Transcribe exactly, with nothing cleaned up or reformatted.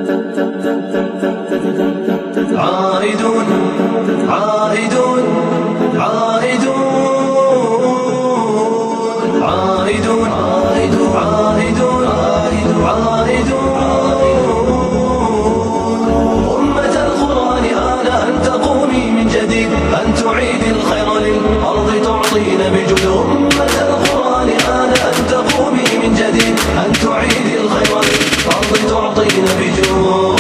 عائدون عائدون عائدون عائدون عائدون عائدون عائدون أمة القرآن آن أن تقومي من جديد، أن تعيدي الخير للأرض تعطين بجود. أمة القرآن آن أن تقومي من جديد، أن تعيدي الخير للأرض تعطين بجود.